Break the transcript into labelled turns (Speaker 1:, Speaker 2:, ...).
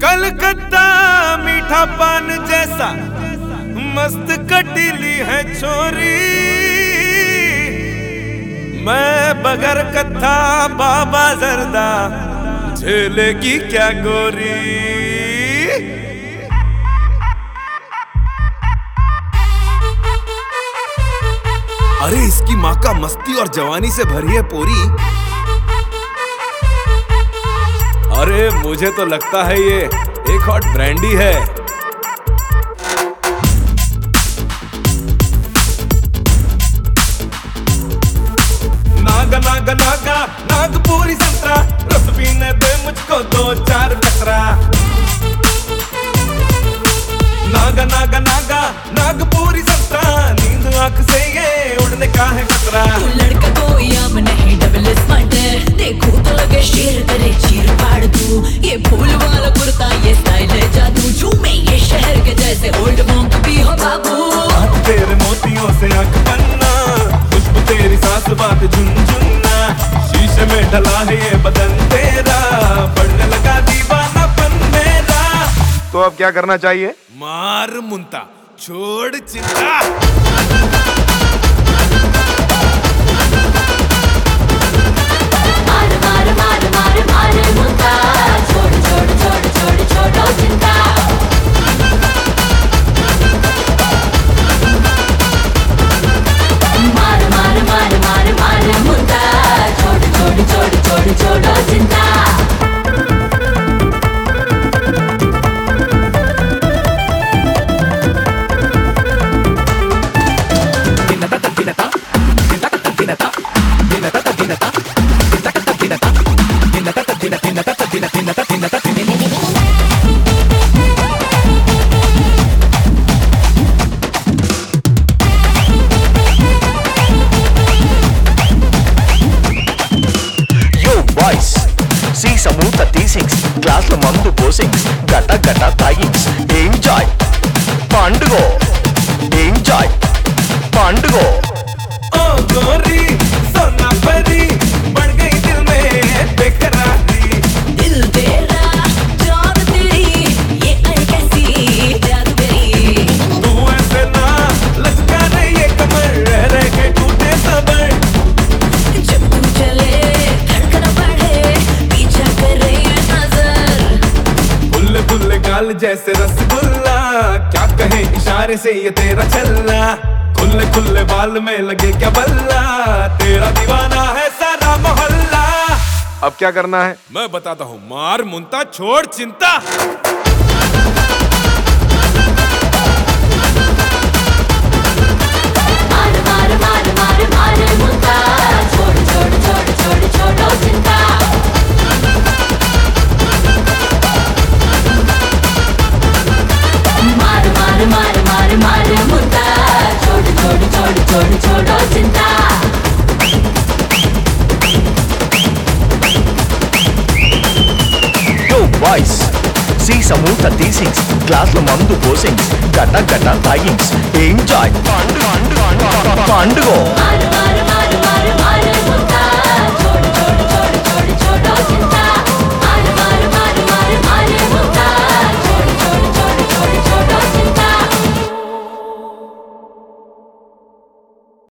Speaker 1: कलकत्ता मीठा पान जैसा मस्त कटीली है छोरी। मैं बगर कत्था बाबा जरदा झेलेगी क्या गोरी। अरे इसकी माँ का मस्ती और जवानी से भरी है पोरी। अरे मुझे तो लगता है ये एक हॉट ब्रांडी है। नागा नागा नागा नागपुरी संतरा, रस पीने दे मुझको 2-4 कतरा। नागा नागा नागा नागपुरी संतरा, नींद आंख से ये उड़ने का है खतरा।
Speaker 2: तू लड़का कोई आम नहीं, डबल स्मार्ट है। देखो तो लगे शेर करे चीर फाड़ तू। ये फूल वाला कुर्ता ये स्टाइल है जादू। झूमे ये शहर के जैसे ओल्ड मॉन्क भी हो बाबू।
Speaker 1: तेरे मोतियों से आंख बनना, खुशबू तेरी सांस बात झुनझुनना। शीशे में ढला है ये बदन तेरा, बढ़ने लगा दीवानापन मेरा।
Speaker 3: तो अब क्या करना चाहिए?
Speaker 1: मार मुंता छोड़ चिंता।
Speaker 2: मार मार मार मार मार मुंता, छोड़ छोड़ छोड़ छोड़ छोड़ो चिंता। मार मार मार मार मार मुंता, छोड़ छोड़ छोड़ छोड़ छोड़ो चिंता।
Speaker 4: సీసము 36 గ్లాసుల మందు పోసింగ్స్ గట గట తాగింగ్స్ ఎంజాయ్ పండుగ ఎంజాయ్ పండుగ।
Speaker 1: ओ गोरी सोना परी बढ़ गई दिल में बेकरारी।
Speaker 2: दिल तेरा जान तेरी ये अरे कैसी जादू मेरी।
Speaker 1: तू ऐसे ना लचका रही ये कमर, रह रह के टूटे सबर।
Speaker 2: जब तू चले धड़कन बढ़े, पीछा कर रही है नजर।
Speaker 1: बुल्ले बुल्ले गाल जैसे रसगुल्ला, क्या कहे इशारे से ये तेरा चलना। खुले खुले बाल में लगे क्या बल्ला, तेरा दीवाना है सारा मोहल्ला।
Speaker 3: अब क्या करना है?
Speaker 1: मैं बताता हूँ, मार मुंता छोड़ चिंता।
Speaker 2: मार मार मार मार मार मुंता, छोड़ छोड़ छोड़ छोड़ छोड़ो चिंता। मार मार मार मार मार मुंता, छोड़ छोड़ छोड़ छोड़ छोड़ो चिंता।
Speaker 4: యో బాయ్స్ సీసము 36 గ్లాసుల మందు పోసింగ్స్ గట గట తాగింగ్స్ ఎంజాయ్ పండుగ
Speaker 2: मार